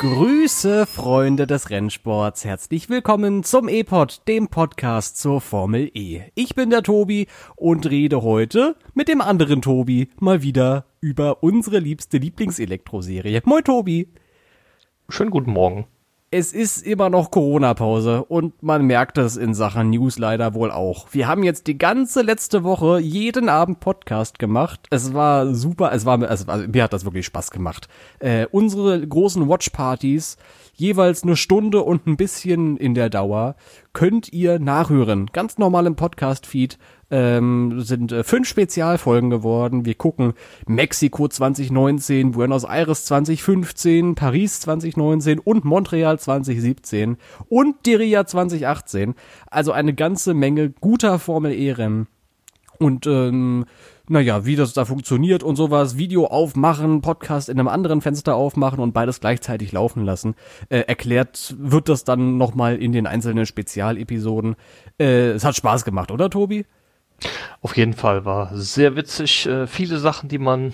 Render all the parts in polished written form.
Grüße, Freunde des Rennsports. Herzlich willkommen zum E-Pod, dem Podcast zur Formel E. Ich bin der Tobi und rede heute mit dem anderen Tobi mal wieder über unsere liebste Lieblingselektroserie. Moin Tobi. Schönen guten Morgen. Es ist immer noch Corona-Pause und man merkt es in Sachen News leider wohl auch. Wir haben jetzt die ganze letzte Woche jeden Abend Podcast gemacht. Es war super, mir hat das wirklich Spaß gemacht. Unsere großen Watchpartys, jeweils eine Stunde und ein bisschen in der Dauer, könnt ihr nachhören. Ganz normal im Podcast-Feed. Sind 5 Spezialfolgen geworden. Wir gucken Mexiko 2019, Buenos Aires 2015, Paris 2019 und Montreal 2017 und Diriyah 2018. Also eine ganze Menge guter Formel-E-Rennen. Und wie das da funktioniert und sowas, Video aufmachen, Podcast in einem anderen Fenster aufmachen und beides gleichzeitig laufen lassen. Erklärt wird das dann nochmal in den einzelnen Spezialepisoden. Es hat Spaß gemacht, oder Tobi? Auf jeden Fall, war sehr witzig. Viele Sachen, die man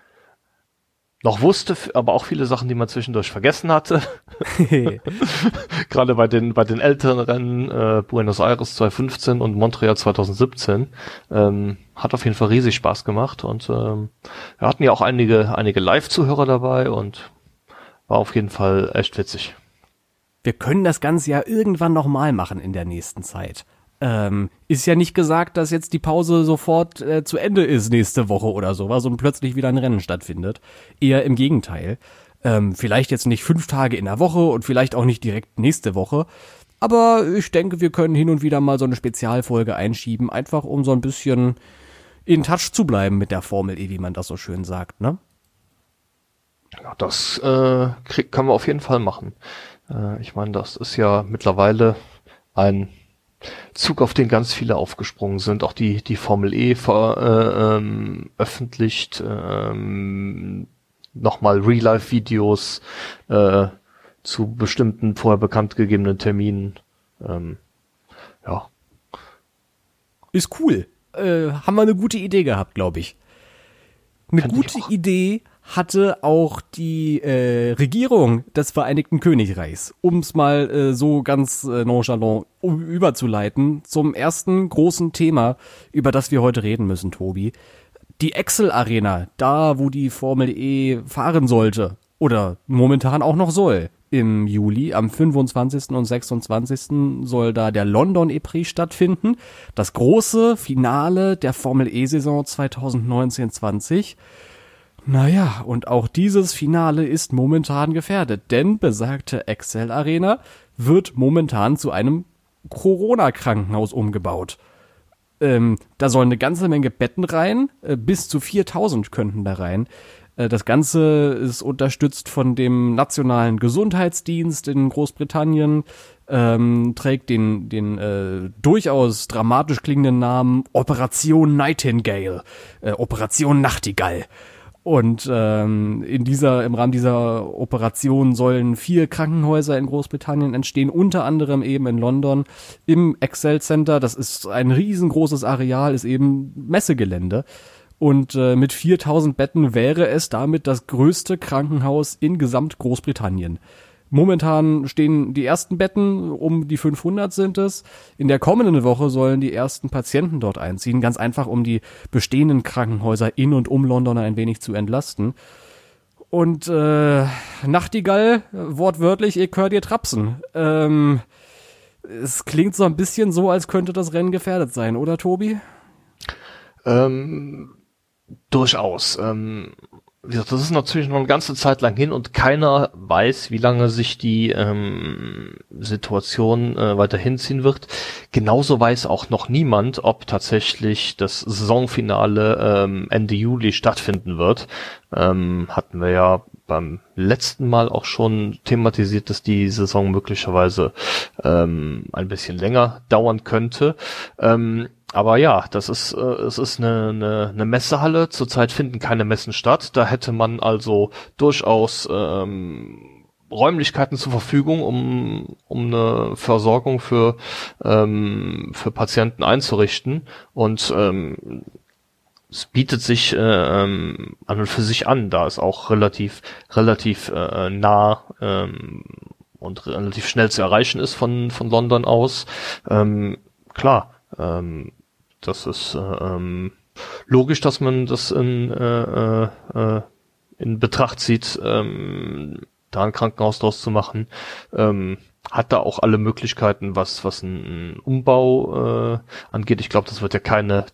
noch wusste, aber auch viele Sachen, die man zwischendurch vergessen hatte. Gerade bei den älteren Rennen, Buenos Aires 2015 und Montreal 2017, hat auf jeden Fall riesig Spaß gemacht und wir hatten ja auch einige Live-Zuhörer dabei und war auf jeden Fall echt witzig. Wir können das Ganze ja irgendwann nochmal machen in der nächsten Zeit. Ist ja nicht gesagt, dass jetzt die Pause sofort zu Ende ist nächste Woche oder sowas und plötzlich wieder ein Rennen stattfindet. Eher im Gegenteil. Vielleicht jetzt nicht 5 Tage in der Woche und vielleicht auch nicht direkt nächste Woche. Aber ich denke, wir können hin und wieder mal so eine Spezialfolge einschieben, einfach um so ein bisschen in Touch zu bleiben mit der Formel E, wie man das so schön sagt, ne? Ja, das können wir auf jeden Fall machen. Ich meine, das ist ja mittlerweile ein Zug, auf den ganz viele aufgesprungen sind. Auch die Formel E veröffentlicht nochmal Real-Life-Videos zu bestimmten vorher bekannt gegebenen Terminen. Ja. Ist cool. Haben wir eine gute Idee gehabt, glaube ich. Eine gute Idee hatte auch die Regierung des Vereinigten Königreichs, um es mal so ganz nonchalant überzuleiten, zum ersten großen Thema, über das wir heute reden müssen, Tobi. Die Excel Arena, da wo die Formel E fahren sollte oder momentan auch noch soll. Im Juli, am 25. und 26. soll da der London E-Prix stattfinden. Das große Finale der Formel E-Saison 2019-20. Naja, und auch dieses Finale ist momentan gefährdet, denn besagte Excel Arena wird momentan zu einem Corona-Krankenhaus umgebaut. Da sollen eine ganze Menge Betten rein, bis zu 4000 könnten da rein. Das Ganze ist unterstützt von dem Nationalen Gesundheitsdienst in Großbritannien, trägt den durchaus dramatisch klingenden Namen Operation Nightingale, Operation Nachtigall. Und im Rahmen dieser Operation sollen 4 Krankenhäuser in Großbritannien entstehen, unter anderem eben in London im Excel Center. Das ist ein riesengroßes Areal, ist eben Messegelände. Und mit 4000 Betten wäre es damit das größte Krankenhaus in gesamt Großbritannien. Momentan stehen die ersten Betten, um die 500 sind es. In der kommenden Woche sollen die ersten Patienten dort einziehen, ganz einfach, um die bestehenden Krankenhäuser in und um London ein wenig zu entlasten. Und Nachtigall, wortwörtlich, ich hör dir trapsen. Es klingt so ein bisschen so, als könnte das Rennen gefährdet sein, oder Tobi? Durchaus. Wie gesagt, das ist natürlich noch eine ganze Zeit lang hin und keiner weiß, wie lange sich die Situation weiter hinziehen wird. Genauso weiß auch noch niemand, ob tatsächlich das Saisonfinale Ende Juli stattfinden wird. Hatten wir ja beim letzten Mal auch schon thematisiert, dass die Saison möglicherweise ein bisschen länger dauern könnte. Aber ja, es ist eine Messehalle. Zurzeit finden keine Messen statt. Da hätte man also durchaus Räumlichkeiten zur Verfügung, um eine Versorgung für Patienten einzurichten. Und es bietet sich an und für sich an, da es auch relativ nah und relativ schnell zu erreichen ist von London aus. Klar, das ist logisch, dass man das in Betracht zieht, da ein Krankenhaus draus zu machen. Hat da auch alle Möglichkeiten, was einen Umbau angeht. Ich glaube, das wird ja keine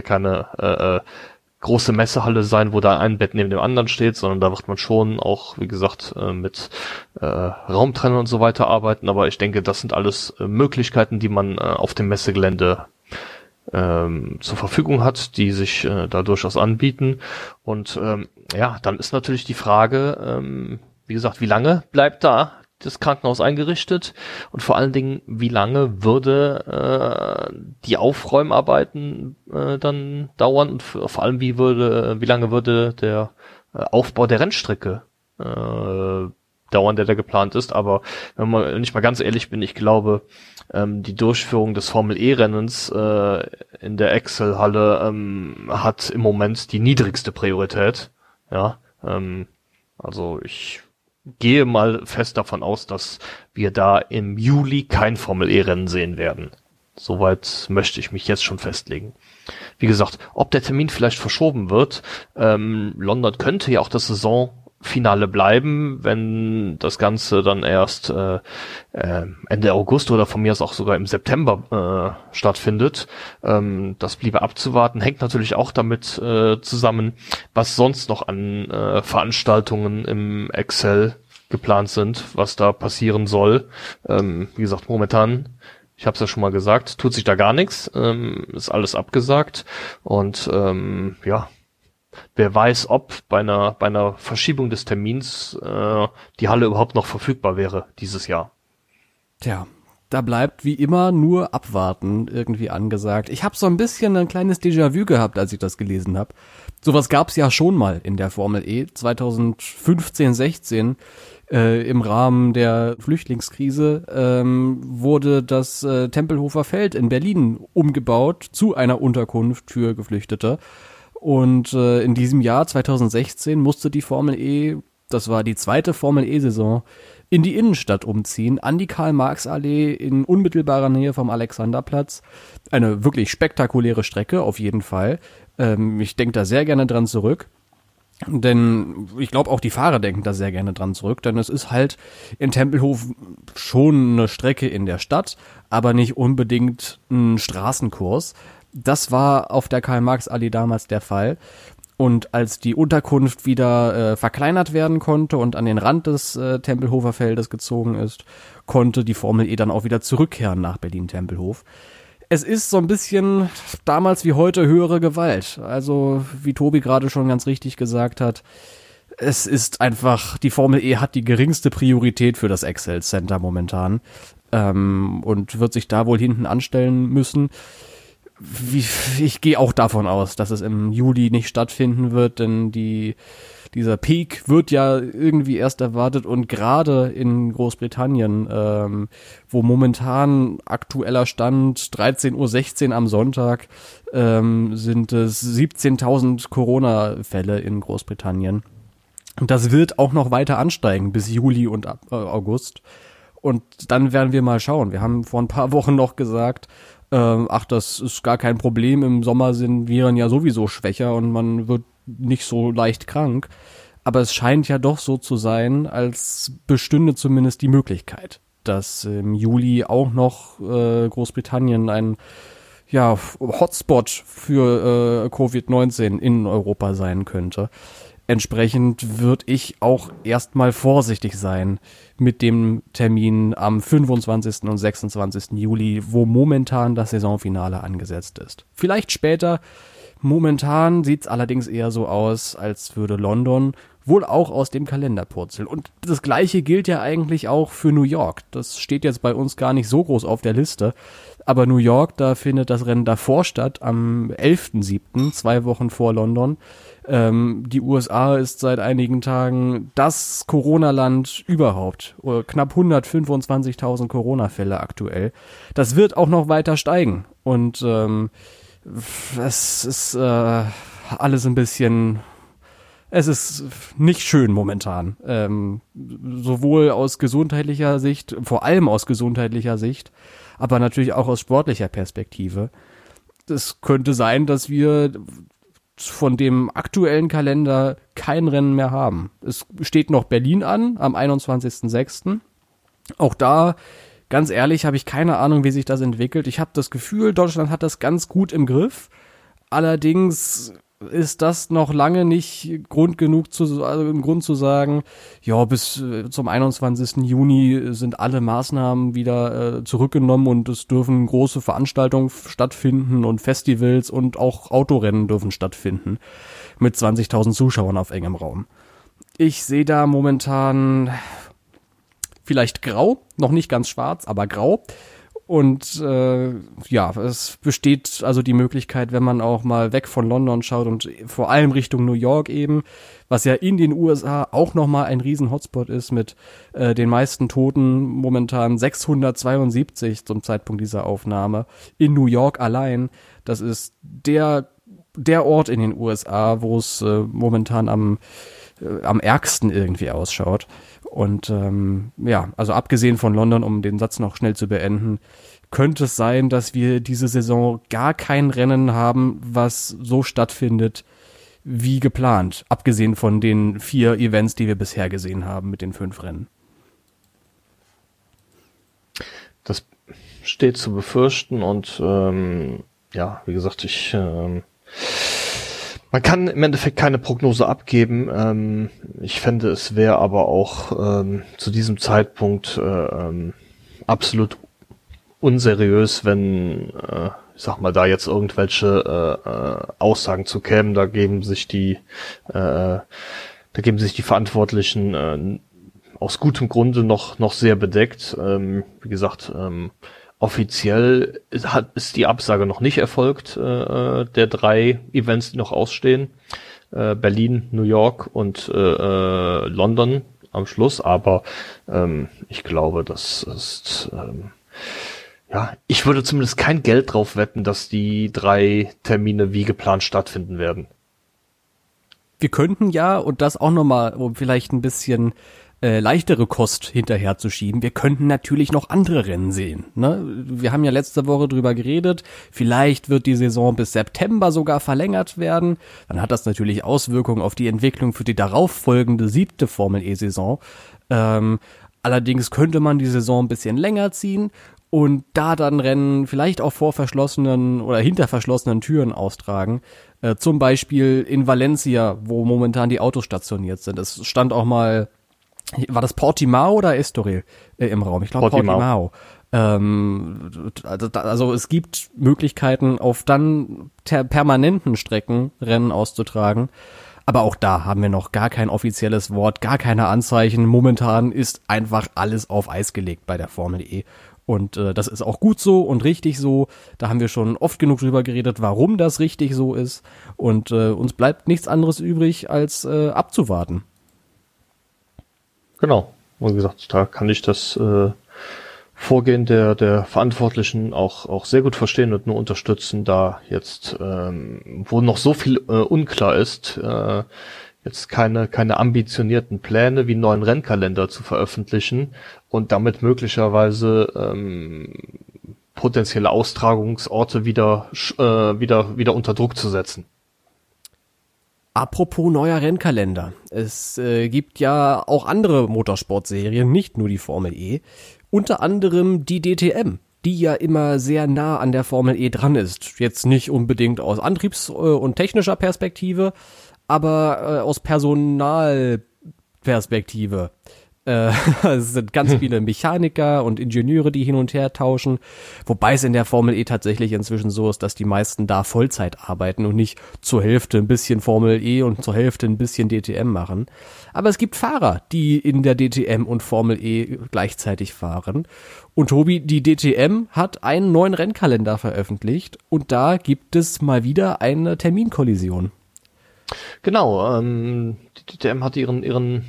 große Messehalle sein, wo da ein Bett neben dem anderen steht, sondern da wird man schon auch, wie gesagt, mit Raumtrennern und so weiter arbeiten. Aber ich denke, das sind alles Möglichkeiten, die man auf dem Messegelände zur Verfügung hat, die sich da durchaus anbieten. Und dann ist natürlich die Frage, wie gesagt, wie lange bleibt da das Krankenhaus eingerichtet und vor allen Dingen, wie lange würde die Aufräumarbeiten dann dauern und vor allem, wie lange würde der Aufbau der Rennstrecke dauern, der da geplant ist. Aber wenn ich mal ganz ehrlich bin, ich glaube, die Durchführung des Formel-E-Rennens in der Excel-Halle hat im Moment die niedrigste Priorität. Ja, also ich gehe mal fest davon aus, dass wir da im Juli kein Formel-E-Rennen sehen werden. Soweit möchte ich mich jetzt schon festlegen. Wie gesagt, ob der Termin vielleicht verschoben wird, London könnte ja auch das Saisonfinale bleiben, wenn das Ganze dann erst Ende August oder von mir aus auch sogar im September stattfindet. Das bliebe abzuwarten. Hängt natürlich auch damit zusammen, was sonst noch an Veranstaltungen im Excel geplant sind, was da passieren soll. Wie gesagt, momentan, ich habe es ja schon mal gesagt, tut sich da gar nichts. Ist alles abgesagt. Und wer weiß, ob bei einer Verschiebung des Termins die Halle überhaupt noch verfügbar wäre dieses Jahr. Tja, da bleibt wie immer nur abwarten irgendwie angesagt. Ich habe so ein bisschen ein kleines Déjà-vu gehabt, als ich das gelesen habe. Sowas gab's ja schon mal in der Formel E 2015, 16. Im Rahmen der Flüchtlingskrise wurde das Tempelhofer Feld in Berlin umgebaut zu einer Unterkunft für Geflüchtete. Und in diesem Jahr 2016 musste die Formel E, das war die zweite Formel E-Saison, in die Innenstadt umziehen, an die Karl-Marx-Allee in unmittelbarer Nähe vom Alexanderplatz. Eine wirklich spektakuläre Strecke, auf jeden Fall. Ich denke da sehr gerne dran zurück. Denn ich glaube, auch die Fahrer denken da sehr gerne dran zurück, denn es ist halt in Tempelhof schon eine Strecke in der Stadt, aber nicht unbedingt ein Straßenkurs. Das war auf der Karl-Marx-Allee damals der Fall. Und als die Unterkunft wieder verkleinert werden konnte und an den Rand des Tempelhofer Feldes gezogen ist, konnte die Formel E dann auch wieder zurückkehren nach Berlin-Tempelhof. Es ist so ein bisschen damals wie heute höhere Gewalt. Also wie Tobi gerade schon ganz richtig gesagt hat, es ist einfach, die Formel E hat die geringste Priorität für das Excel Center momentan und wird sich da wohl hinten anstellen müssen. Ich gehe auch davon aus, dass es im Juli nicht stattfinden wird, denn dieser Peak wird ja irgendwie erst erwartet und gerade in Großbritannien, wo momentan aktueller Stand 13:16 Uhr am Sonntag, sind es 17.000 Corona-Fälle in Großbritannien. Und das wird auch noch weiter ansteigen bis Juli und August. Und dann werden wir mal schauen. Wir haben vor ein paar Wochen noch gesagt, das ist gar kein Problem, im Sommer sind Viren ja sowieso schwächer und man wird nicht so leicht krank. Aber es scheint ja doch so zu sein, als bestünde zumindest die Möglichkeit, dass im Juli auch noch Großbritannien ein Hotspot für Covid-19 in Europa sein könnte. Entsprechend würde ich auch erstmal vorsichtig sein mit dem Termin am 25. und 26. Juli, wo momentan das Saisonfinale angesetzt ist. Vielleicht später. Momentan sieht's allerdings eher so aus, als würde London wohl auch aus dem Kalender purzeln. Und das Gleiche gilt ja eigentlich auch für New York. Das steht jetzt bei uns gar nicht so groß auf der Liste. Aber New York, da findet das Rennen davor statt, am 11.07., 2 Wochen vor London. Die USA ist seit einigen Tagen das Corona-Land überhaupt. Knapp 125.000 Corona-Fälle aktuell. Das wird auch noch weiter steigen. Und es ist alles ein bisschen, es ist nicht schön momentan. Sowohl aus gesundheitlicher Sicht, vor allem aus gesundheitlicher Sicht, aber natürlich auch aus sportlicher Perspektive. Es könnte sein, dass wir von dem aktuellen Kalender kein Rennen mehr haben. Es steht noch Berlin an, am 21.06. Auch da, ganz ehrlich, habe ich keine Ahnung, wie sich das entwickelt. Ich habe das Gefühl, Deutschland hat das ganz gut im Griff. Allerdings ist das noch lange nicht Grund genug, ein Grund zu sagen, ja, bis zum 21. Juni sind alle Maßnahmen wieder zurückgenommen und es dürfen große Veranstaltungen stattfinden und Festivals und auch Autorennen dürfen stattfinden mit 20.000 Zuschauern auf engem Raum. Ich sehe da momentan vielleicht grau, noch nicht ganz schwarz, aber grau. Und es besteht also die Möglichkeit, wenn man auch mal weg von London schaut und vor allem Richtung New York eben, was ja in den USA auch nochmal ein riesen Hotspot ist mit den meisten Toten, momentan 672 zum Zeitpunkt dieser Aufnahme, in New York allein. Das ist der Ort in den USA, wo es momentan am ärgsten irgendwie ausschaut. Und also abgesehen von London, um den Satz noch schnell zu beenden, könnte es sein, dass wir diese Saison gar kein Rennen haben, was so stattfindet wie geplant. Abgesehen von den 4 Events, die wir bisher gesehen haben mit den 5 Rennen. Das steht zu befürchten und wie gesagt, man kann im Endeffekt keine Prognose abgeben. Ich fände, es wäre aber auch zu diesem Zeitpunkt absolut unseriös, wenn, ich sag mal, da jetzt irgendwelche Aussagen zu kämen. Da geben sich die Verantwortlichen aus gutem Grunde noch sehr bedeckt. Wie gesagt, offiziell ist die Absage noch nicht erfolgt, der 3 Events, die noch ausstehen. Berlin, New York und London am Schluss. Aber ich glaube, das ist... ich würde zumindest kein Geld drauf wetten, dass die 3 Termine wie geplant stattfinden werden. Wir könnten ja, und das auch nochmal, um vielleicht ein bisschen leichtere Kost hinterherzuschieben, wir könnten natürlich noch andere Rennen sehen. Ne? Wir haben ja letzte Woche drüber geredet, vielleicht wird die Saison bis September sogar verlängert werden. Dann hat das natürlich Auswirkungen auf die Entwicklung für die darauffolgende 7. Formel-E-Saison. Allerdings könnte man die Saison ein bisschen länger ziehen und da dann Rennen vielleicht auch vor verschlossenen oder hinter verschlossenen Türen austragen. Zum Beispiel in Valencia, wo momentan die Autos stationiert sind. Es stand auch mal, war das Portimao oder Estoril im Raum? Ich glaube Portimao. Also es gibt Möglichkeiten, auf dann permanenten Strecken Rennen auszutragen. Aber auch da haben wir noch gar kein offizielles Wort, gar keine Anzeichen. Momentan ist einfach alles auf Eis gelegt bei der Formel E. Und das ist auch gut so und richtig so. Da haben wir schon oft genug drüber geredet, warum das richtig so ist. Und uns bleibt nichts anderes übrig, als abzuwarten. Genau. Wie gesagt, da kann ich das Vorgehen der Verantwortlichen auch sehr gut verstehen und nur unterstützen, da jetzt, wo noch so viel unklar ist, jetzt keine ambitionierten Pläne wie einen neuen Rennkalender zu veröffentlichen und damit möglicherweise potenzielle Austragungsorte wieder unter Druck zu setzen. Apropos neuer Rennkalender. Es gibt ja auch andere Motorsportserien, nicht nur die Formel E. Unter anderem die DTM, die ja immer sehr nah an der Formel E dran ist. Jetzt nicht unbedingt aus Antriebs- und technischer Perspektive, aber aus Personalperspektive. Es sind ganz viele Mechaniker und Ingenieure, die hin und her tauschen, wobei es in der Formel E tatsächlich inzwischen so ist, dass die meisten da Vollzeit arbeiten und nicht zur Hälfte ein bisschen Formel E und zur Hälfte ein bisschen DTM machen. Aber es gibt Fahrer, die in der DTM und Formel E gleichzeitig fahren. Und Tobi, die DTM hat einen neuen Rennkalender veröffentlicht und da gibt es mal wieder eine Terminkollision. Genau, die DTM hat ihren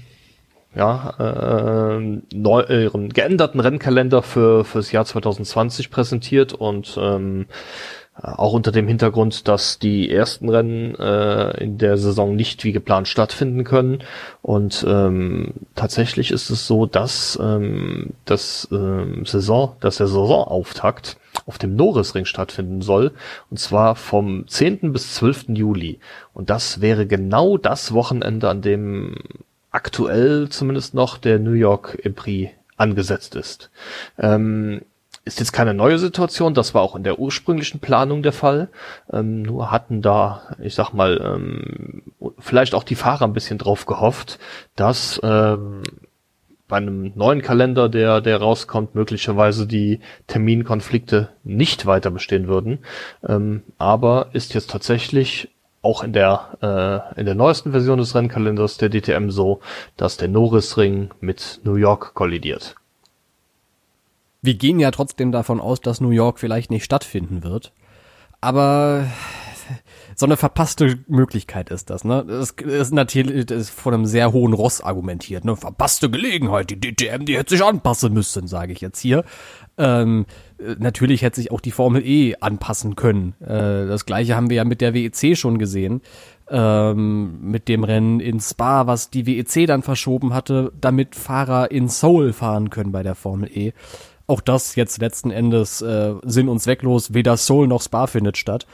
geänderten Rennkalender fürs Jahr 2020 präsentiert und Auch unter dem Hintergrund, dass die ersten Rennen in der Saison nicht wie geplant stattfinden können. Und tatsächlich ist es so, dass der Saisonauftakt auf dem Norrisring stattfinden soll. Und zwar vom 10. bis 12. Juli. Und das wäre genau das Wochenende, an dem aktuell zumindest noch der New York Prix angesetzt ist. Ist jetzt keine neue Situation, das war auch in der ursprünglichen Planung der Fall. Nur hatten da, ich sag mal, vielleicht auch die Fahrer ein bisschen drauf gehofft, dass bei einem neuen Kalender, der rauskommt, möglicherweise die Terminkonflikte nicht weiter bestehen würden. Aber ist jetzt tatsächlich auch in der neuesten Version des Rennkalenders der DTM so, dass der Norrisring mit New York kollidiert. Wir gehen ja trotzdem davon aus, dass New York vielleicht nicht stattfinden wird. Aber so eine verpasste Möglichkeit ist das, ne? Das ist natürlich von einem sehr hohen Ross argumentiert, ne? Verpasste Gelegenheit, die DTM, die hätte sich anpassen müssen, sage ich jetzt hier. Natürlich hätte sich auch die Formel E anpassen können. Das Gleiche haben wir ja mit der WEC schon gesehen. Mit dem Rennen in Spa, was die WEC dann verschoben hatte, damit Fahrer in Seoul fahren können bei der Formel E. Auch das jetzt letzten Endes sinn- und zwecklos, weder Seoul noch Spa findet statt.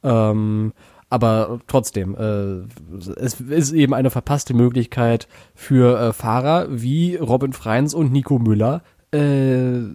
Aber trotzdem, es ist eben eine verpasste Möglichkeit für Fahrer wie Robin Freins und Nico Müller, eine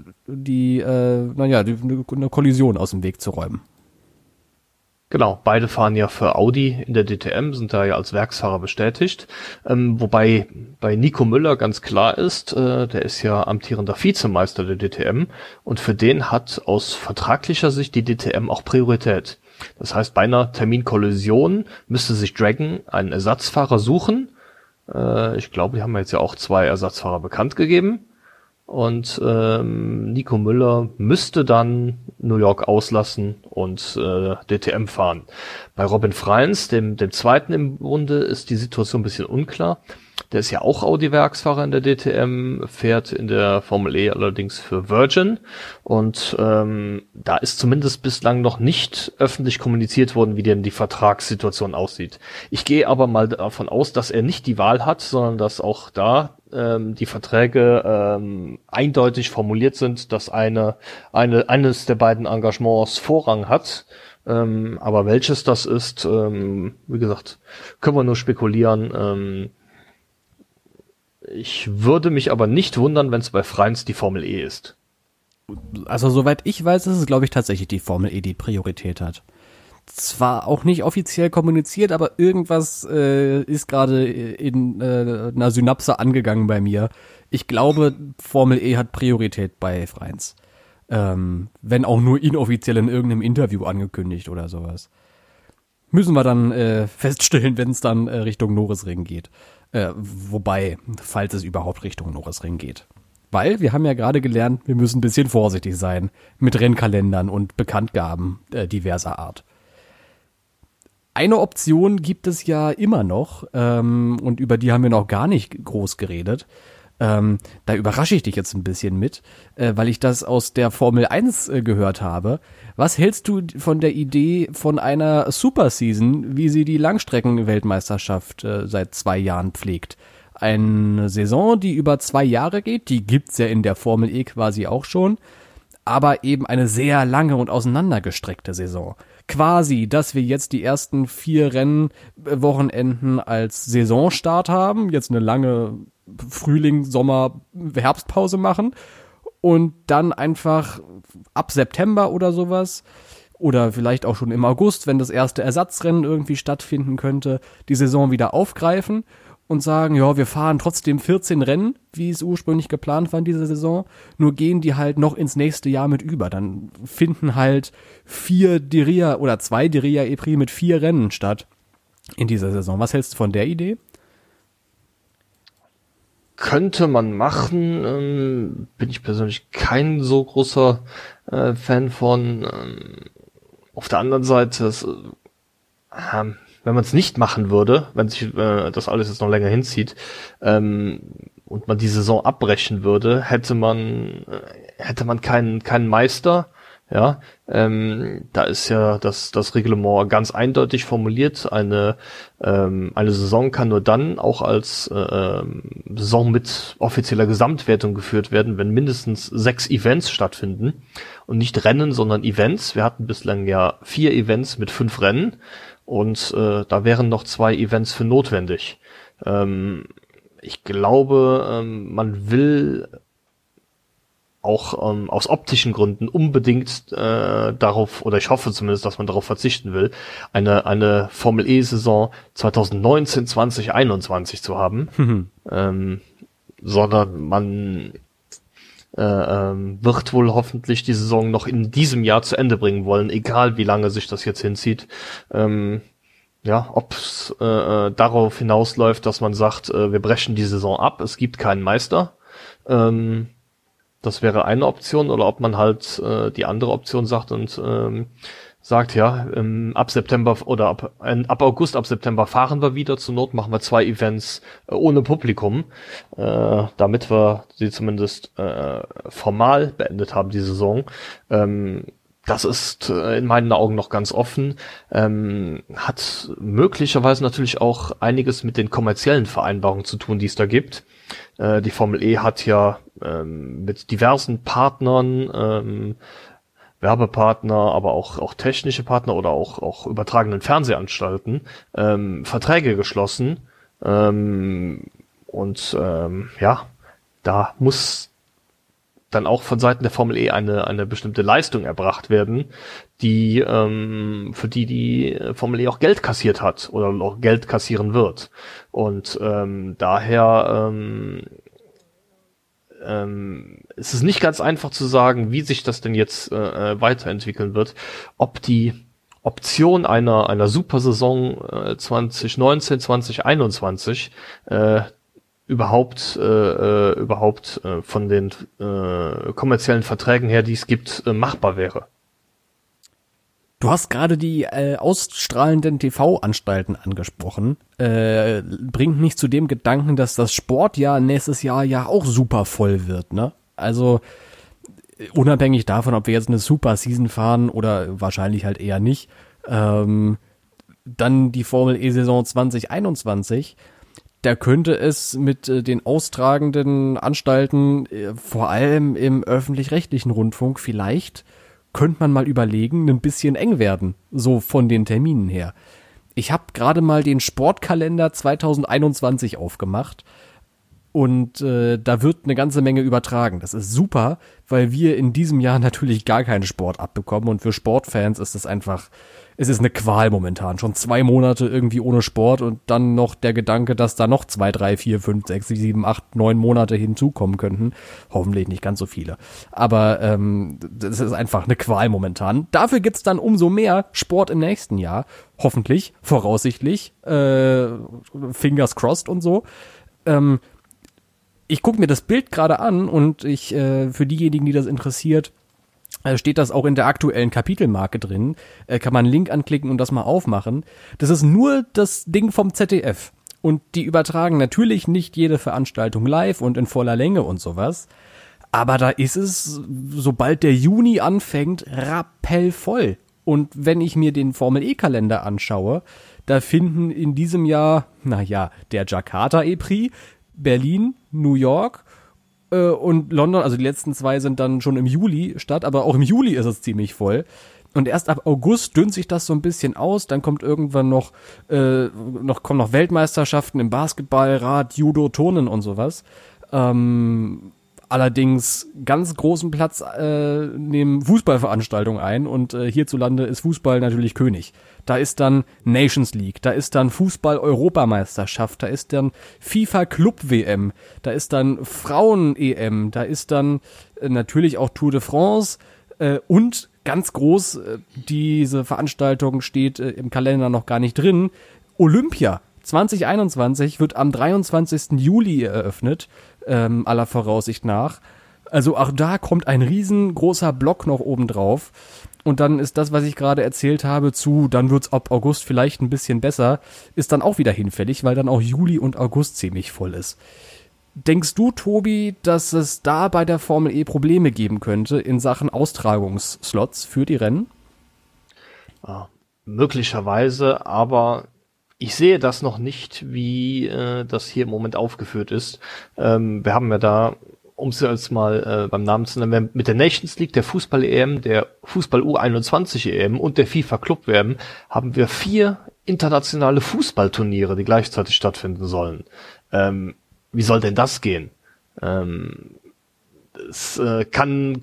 Kollision aus dem Weg zu räumen. Genau, beide fahren ja für Audi in der DTM, sind da ja als Werksfahrer bestätigt. Wobei bei Nico Müller ganz klar ist, der ist ja amtierender Vizemeister der DTM und für den hat aus vertraglicher Sicht die DTM auch Priorität. Das heißt, bei einer Terminkollision müsste sich Dragon einen Ersatzfahrer suchen. Ich glaube, die haben jetzt ja auch 2 Ersatzfahrer bekannt gegeben. Und Nico Müller müsste dann New York auslassen und DTM fahren. Bei Robin Freins, dem zweiten im Bunde, ist die Situation ein bisschen unklar. Der ist ja auch Audi-Werksfahrer in der DTM, fährt in der Formel E allerdings für Virgin. Und da ist zumindest bislang noch nicht öffentlich kommuniziert worden, wie denn die Vertragssituation aussieht. Ich gehe aber mal davon aus, dass er nicht die Wahl hat, sondern dass auch da die Verträge eindeutig formuliert sind, dass eines der beiden Engagements Vorrang hat. Aber welches das ist, wie gesagt, können wir nur spekulieren. Ich würde mich aber nicht wundern, wenn es bei Freins die Formel E ist. Also soweit ich weiß, ist es, glaube ich, tatsächlich die Formel E, die Priorität hat. Zwar auch nicht offiziell kommuniziert, aber irgendwas ist gerade in einer Synapse angegangen bei mir. Ich glaube, Formel E hat Priorität bei Freins. Wenn auch nur inoffiziell in irgendeinem Interview angekündigt oder sowas. Müssen wir dann feststellen, wenn es dann Richtung Norrisring geht. Wobei, falls es überhaupt Richtung Norrisring geht. Weil wir haben ja gerade gelernt, wir müssen ein bisschen vorsichtig sein mit Rennkalendern und Bekanntgaben diverser Art. Eine Option gibt es ja immer noch, und über die haben wir noch gar nicht groß geredet. Da überrasche ich dich jetzt ein bisschen mit, weil ich das aus der Formel 1 gehört habe. Was hältst du von der Idee von einer Superseason, wie sie die Langstrecken-Weltmeisterschaft seit 2 Jahren pflegt? Eine Saison, die über 2 Jahre geht, die gibt's ja in der Formel E quasi auch schon, aber eben eine sehr lange und auseinandergestreckte Saison. Quasi, dass wir jetzt die ersten 4 Rennwochenenden als Saisonstart haben, jetzt eine lange Frühling, Sommer, Herbstpause machen und dann einfach ab September oder sowas oder vielleicht auch schon im August, wenn das erste Ersatzrennen irgendwie stattfinden könnte, die Saison wieder aufgreifen und sagen, ja, wir fahren trotzdem 14 Rennen, wie es ursprünglich geplant war in dieser Saison, nur gehen die halt noch ins nächste Jahr mit über. Dann finden halt 4 Diriyah oder 2 Diriyah E-Prix mit 4 Rennen statt in dieser Saison. Was hältst du von der Idee? Könnte man machen, bin ich persönlich kein so großer Fan von. Auf der anderen Seite, wenn man es nicht machen würde, wenn sich das alles jetzt noch länger hinzieht und man die Saison abbrechen würde, hätte man keinen Meister, Ja, da ist ja das Reglement ganz eindeutig formuliert. Eine Saison kann nur dann auch als Saison mit offizieller Gesamtwertung geführt werden, wenn mindestens 6 Events stattfinden und nicht Rennen, sondern Events. Wir hatten bislang ja 4 Events mit 5 Rennen und da wären noch 2 Events für notwendig. Ich glaube, man will auch aus optischen Gründen unbedingt darauf, oder ich hoffe zumindest, dass man darauf verzichten will, eine Formel E-Saison 2019, 2021 zu haben, sondern man wird wohl hoffentlich die Saison noch in diesem Jahr zu Ende bringen wollen, egal wie lange sich das jetzt hinzieht. Ja, ob es darauf hinausläuft, dass man sagt, wir brechen die Saison ab, es gibt keinen Meister. Das wäre eine Option, oder ob man halt die andere Option sagt und sagt, ja, ab September oder ab August, ab September fahren wir wieder. Zur Not machen wir 2 Events ohne Publikum, damit wir sie zumindest formal beendet haben, die Saison. Das ist in meinen Augen noch ganz offen, hat möglicherweise natürlich auch einiges mit den kommerziellen Vereinbarungen zu tun, die es da gibt. Die Formel E hat ja mit diversen Partnern, Werbepartner, aber auch technische Partner oder auch übertragenen Fernsehanstalten Verträge geschlossen. Ja, da muss dann auch von Seiten der Formel E eine bestimmte Leistung erbracht werden, die für die Formel E auch Geld kassiert hat oder auch Geld kassieren wird. Und daher es ist nicht ganz einfach zu sagen, wie sich das denn jetzt weiterentwickeln wird, ob die Option einer Supersaison 2019, 2021 überhaupt von den kommerziellen Verträgen her, die es gibt, machbar wäre. Du hast gerade die ausstrahlenden TV-Anstalten angesprochen. Bringt mich zu dem Gedanken, dass das Sportjahr nächstes Jahr ja auch super voll wird, ne? Also unabhängig davon, ob wir jetzt eine Super-Season fahren oder wahrscheinlich halt eher nicht, dann die Formel E-Saison 2021, da könnte es mit den austragenden Anstalten, vor allem im öffentlich-rechtlichen Rundfunk, vielleicht könnte man mal überlegen, ein bisschen eng werden, so von den Terminen her. Ich habe gerade mal den Sportkalender 2021 aufgemacht und da wird eine ganze Menge übertragen. Das ist super, weil wir in diesem Jahr natürlich gar keinen Sport abbekommen und für Sportfans ist es einfach, es ist eine Qual momentan. Schon 2 Monate irgendwie ohne Sport und dann noch der Gedanke, dass da noch 2, 3, 4, 5, 6, 7, 8, 9 Monate hinzukommen könnten. Hoffentlich nicht ganz so viele. Aber das ist einfach eine Qual momentan. Dafür gibt's dann umso mehr Sport im nächsten Jahr. Hoffentlich, voraussichtlich. Fingers crossed und so. Ich gucke mir das Bild gerade an und für diejenigen, die das interessiert, steht das auch in der aktuellen Kapitelmarke drin. Kann man einen Link anklicken und das mal aufmachen. Das ist nur das Ding vom ZDF. Und die übertragen natürlich nicht jede Veranstaltung live und in voller Länge und sowas. Aber da ist es, sobald der Juni anfängt, rappellvoll. Und wenn ich mir den Formel-E-Kalender anschaue, da finden in diesem Jahr, der Jakarta E-Prix, Berlin, New York und London, also die letzten 2 sind dann schon im Juli statt, aber auch im Juli ist es ziemlich voll. Und erst ab August dünnt sich das so ein bisschen aus, dann kommt irgendwann noch kommen noch Weltmeisterschaften im Basketball, Rad, Judo, Turnen und sowas. Allerdings ganz großen Platz nehmen Fußballveranstaltungen ein und hierzulande ist Fußball natürlich König. Da ist dann Nations League, da ist dann Fußball-Europameisterschaft, da ist dann FIFA-Club-WM, da ist dann Frauen-EM, da ist dann natürlich auch Tour de France und ganz groß, diese Veranstaltung steht im Kalender noch gar nicht drin, Olympia 2021 wird am 23. Juli eröffnet, aller Voraussicht nach. Also auch da kommt ein riesengroßer Block noch oben drauf. Und dann ist das, was ich gerade erzählt habe, dann wird's ab August vielleicht ein bisschen besser, ist dann auch wieder hinfällig, weil dann auch Juli und August ziemlich voll ist. Denkst du, Tobi, dass es da bei der Formel E Probleme geben könnte in Sachen Austragungsslots für die Rennen? Möglicherweise, aber ich sehe das noch nicht, wie das hier im Moment aufgeführt ist. Wir haben ja da, um es jetzt mal beim Namen zu nennen, mit der Nations League, der Fußball-EM, der Fußball-U21-EM und der FIFA-Club-WM haben wir 4 internationale Fußballturniere, die gleichzeitig stattfinden sollen. Wie soll denn das gehen? Es kann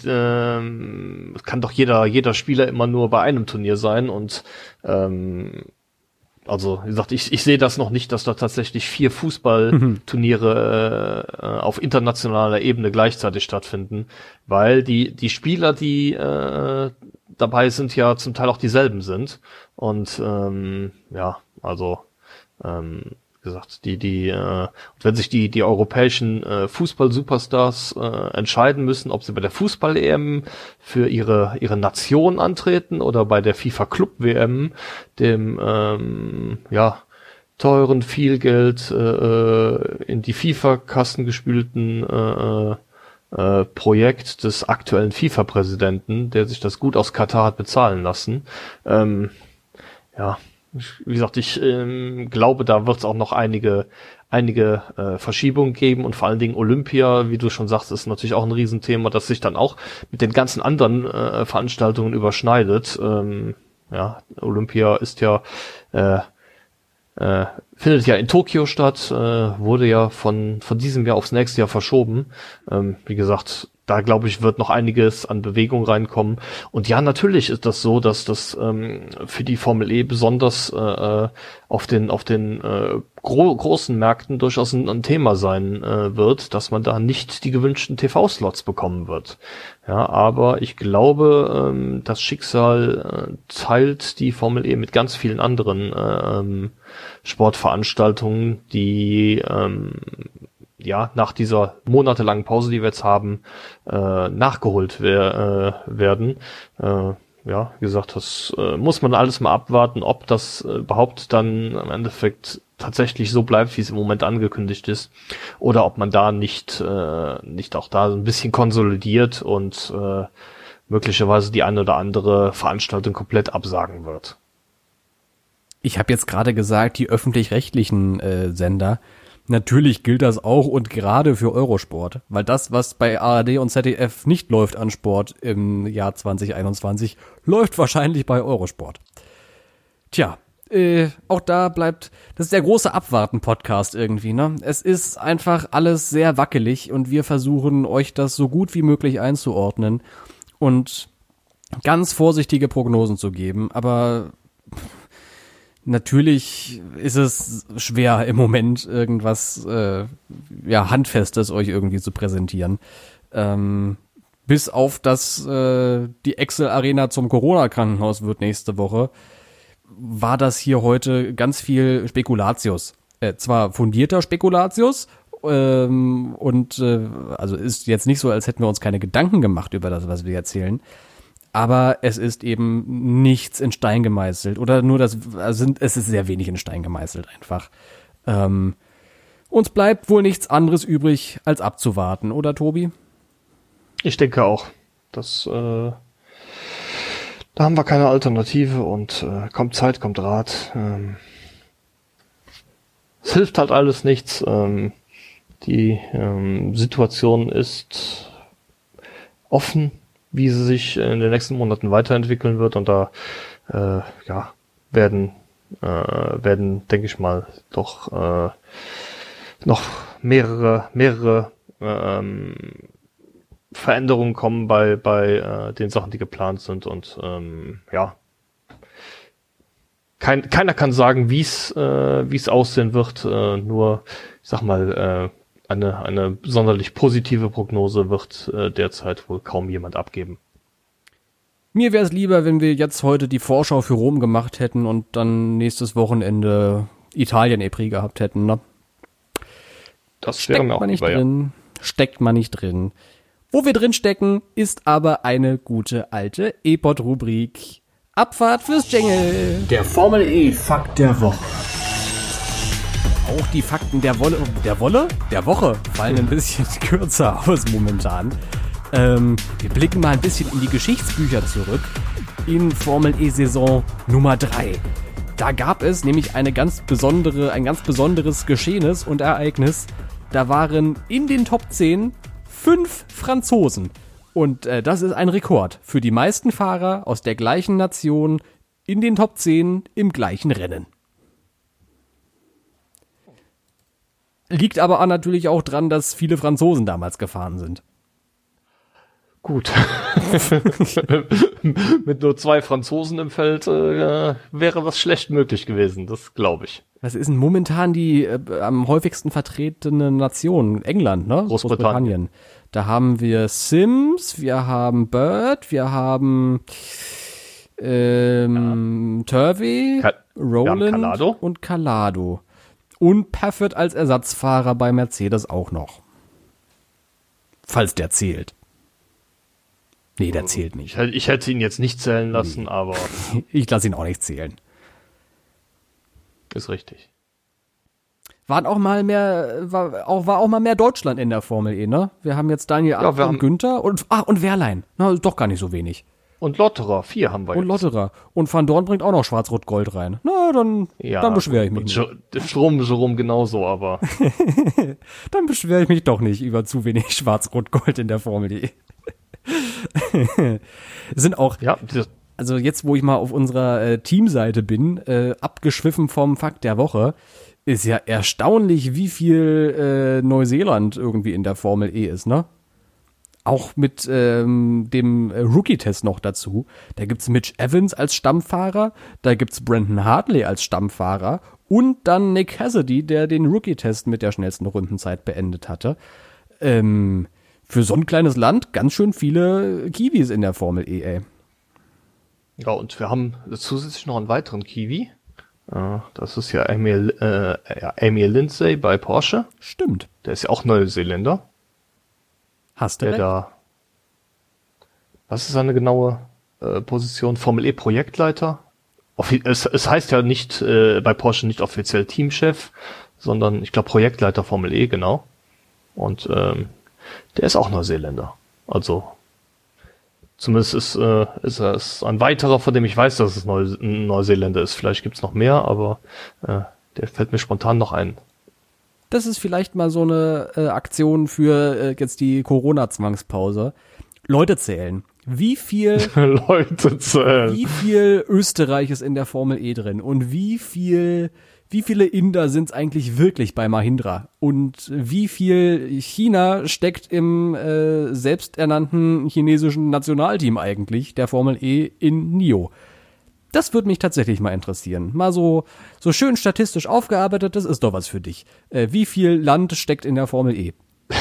doch jeder Spieler immer nur bei einem Turnier sein und also wie gesagt, ich sehe das noch nicht, dass da tatsächlich 4 Fußballturniere auf internationaler Ebene gleichzeitig stattfinden, weil die Spieler, die dabei sind, ja zum Teil auch dieselben sind und wie gesagt, wenn sich die europäischen Fußball-Superstars entscheiden müssen, ob sie bei der Fußball-EM für ihre Nation antreten oder bei der FIFA-Club-WM, dem teuren, viel Geld in die FIFA-Kassen gespülten Projekt des aktuellen FIFA-Präsidenten, der sich das gut aus Katar hat bezahlen lassen. Wie gesagt, ich glaube, da wird es auch noch einige Verschiebungen geben und vor allen Dingen Olympia, wie du schon sagst, ist natürlich auch ein Riesenthema, das sich dann auch mit den ganzen anderen Veranstaltungen überschneidet. Olympia ist findet ja in Tokio statt, wurde ja von diesem Jahr aufs nächste Jahr verschoben. Wie gesagt, da glaube ich, wird noch einiges an Bewegung reinkommen. Und ja, natürlich ist das so, dass das für die Formel E besonders auf den großen Märkten durchaus ein Thema sein wird, dass man da nicht die gewünschten TV-Slots bekommen wird. Ja, aber ich glaube, das Schicksal teilt die Formel E mit ganz vielen anderen Sportveranstaltungen, die nach dieser monatelangen Pause, die wir jetzt haben, nachgeholt werden. Wie gesagt, das muss man alles mal abwarten, ob das überhaupt dann im Endeffekt tatsächlich so bleibt, wie es im Moment angekündigt ist, oder ob man da nicht auch da ein bisschen konsolidiert und möglicherweise die eine oder andere Veranstaltung komplett absagen wird. Ich habe jetzt gerade gesagt, die öffentlich-rechtlichen Sender. Natürlich gilt das auch und gerade für Eurosport, weil das, was bei ARD und ZDF nicht läuft an Sport im Jahr 2021, läuft wahrscheinlich bei Eurosport. Tja, auch da bleibt, das ist der große Abwarten-Podcast irgendwie, ne? Es ist einfach alles sehr wackelig und wir versuchen euch das so gut wie möglich einzuordnen und ganz vorsichtige Prognosen zu geben, aber natürlich ist es schwer im Moment irgendwas Handfestes euch irgendwie zu präsentieren. Bis auf dass die Excel Arena zum Corona-Krankenhaus wird nächste Woche, war das hier heute ganz viel Spekulatius. Zwar fundierter Spekulatius also ist jetzt nicht so, als hätten wir uns keine Gedanken gemacht über das, was wir erzählen. Aber es ist eben nichts in Stein gemeißelt. Oder nur es ist sehr wenig in Stein gemeißelt einfach. Uns bleibt wohl nichts anderes übrig, als abzuwarten, oder Tobi? Ich denke auch. Da haben wir keine Alternative und kommt Zeit, kommt Rat. Es hilft halt alles nichts. Die Situation ist offen, wie sie sich in den nächsten Monaten weiterentwickeln wird und da werden, denke ich mal, doch noch mehrere Veränderungen kommen bei den Sachen, die geplant sind und keiner kann sagen, wie es aussehen wird, nur ich sag mal eine sonderlich positive Prognose wird derzeit wohl kaum jemand abgeben. Mir wäre es lieber, wenn wir jetzt heute die Vorschau für Rom gemacht hätten und dann nächstes Wochenende Italien-Epri gehabt hätten, ne? Das wäre mir auch lieber, drin. Steckt man nicht drin. Wo wir drin stecken, ist aber eine gute alte E-Pod-Rubrik. Abfahrt fürs Jingle. Der Formel E Fakt der Woche. Auch die Fakten der Woche fallen ein bisschen kürzer aus momentan. Wir blicken mal ein bisschen in die Geschichtsbücher zurück. In Formel E-Saison Nummer 3. Da gab es nämlich ein ganz besonderes Geschehnis und Ereignis. Da waren in den Top 10 5 Franzosen. Und das ist ein Rekord für die meisten Fahrer aus der gleichen Nation in den Top 10 im gleichen Rennen. Liegt aber auch natürlich auch dran, dass viele Franzosen damals gefahren sind. Gut. Mit nur 2 Franzosen im Feld wäre das schlecht möglich gewesen, das glaube ich. Was ist denn momentan die am häufigsten vertretene Nation? England, ne? Großbritannien. Da haben wir Sims, wir haben Bird, wir haben Turvey, Rowland und Calado. Und Paffett als Ersatzfahrer bei Mercedes auch noch. Falls der zählt. Nee, der zählt nicht. Ich hätte ihn jetzt nicht zählen lassen, aber... Ich lasse ihn auch nicht zählen. Ist richtig. War auch mal mehr Deutschland in der Formel E, ne? Wir haben jetzt Daniel Abt und Günther und Wehrlein. Na, doch gar nicht so wenig. Und Lotterer, 4 haben wir jetzt. Und Lotterer. Und Van Dorn bringt auch noch Schwarz-Rot-Gold rein. Na, dann beschwere ich mich nicht. Strom genauso, aber... Dann beschwere ich mich doch nicht über zu wenig Schwarz-Rot-Gold in der Formel E. Sind auch... Ja, also jetzt, wo ich mal auf unserer Teamseite bin, abgeschwiffen vom Fakt der Woche, ist ja erstaunlich, wie viel Neuseeland irgendwie in der Formel E ist, ne? Auch mit dem Rookie-Test noch dazu. Da gibt's Mitch Evans als Stammfahrer, da gibt's Brandon Hartley als Stammfahrer und dann Nick Cassidy, der den Rookie-Test mit der schnellsten Rundenzeit beendet hatte. Für so ein kleines Land ganz schön viele Kiwis in der Formel E, ey. Ja, und wir haben zusätzlich noch einen weiteren Kiwi. Das ist ja Emil Lindsay bei Porsche. Stimmt. Der ist ja auch Neuseeländer. Hast du recht. Was ist seine genaue Position? Formel E Projektleiter? Es heißt ja nicht bei Porsche nicht offiziell Teamchef, sondern ich glaube Projektleiter Formel E, genau. Und der ist auch Neuseeländer. Also zumindest ist es ein weiterer, von dem ich weiß, dass es ein Neuseeländer ist. Vielleicht gibt's noch mehr, aber der fällt mir spontan noch ein. Das ist vielleicht mal so eine Aktion für jetzt die Corona-Zwangspause. Leute zählen. Wie viel Österreich ist in der Formel E drin und wie viele Inder sind es eigentlich wirklich bei Mahindra und wie viel China steckt im selbsternannten chinesischen Nationalteam eigentlich der Formel E in NIO? Das würde mich tatsächlich mal interessieren. Mal so schön statistisch aufgearbeitet, das ist doch was für dich. Wie viel Land steckt in der Formel E?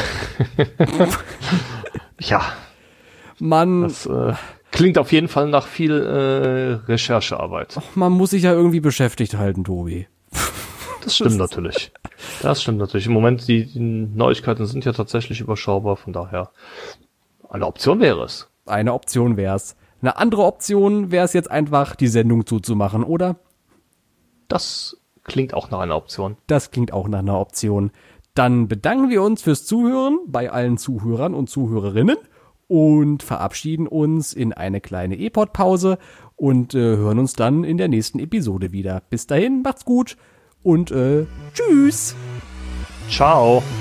Ja. Das klingt auf jeden Fall nach viel Recherchearbeit. Man muss sich ja irgendwie beschäftigt halten, Tobi. Das stimmt natürlich. Im Moment, die Neuigkeiten sind ja tatsächlich überschaubar, von daher eine Option wäre es. Eine Option wäre es. Eine andere Option wäre es jetzt einfach, die Sendung zuzumachen, oder? Das klingt auch nach einer Option. Das klingt auch nach einer Option. Dann bedanken wir uns fürs Zuhören bei allen Zuhörern und Zuhörerinnen und verabschieden uns in eine kleine E-Pod-Pause und hören uns dann in der nächsten Episode wieder. Bis dahin, macht's gut und tschüss. Ciao.